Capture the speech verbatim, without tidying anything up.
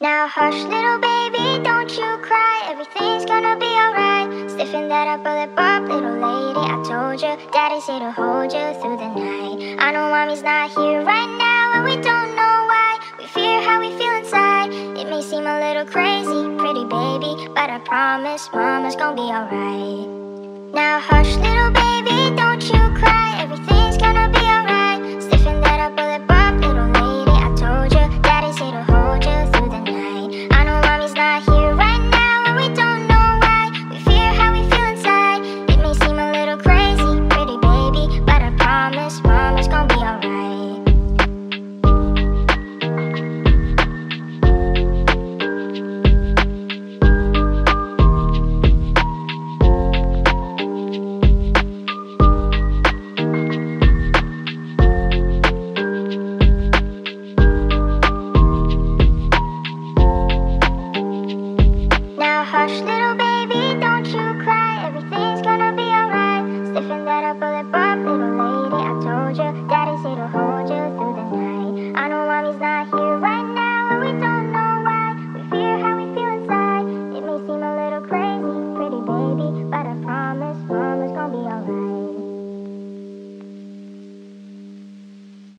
Now hush, little baby, don't you cry. Everything's gonna be alright. Stiffen that up a lip up, little lady. I told you, daddy's here to hold you through the night. I know mommy's not here right now, and we don't know why. We fear how we feel inside. It may seem a little crazy, pretty baby, but I promise mama's gonna be alright. Now hush, little baby.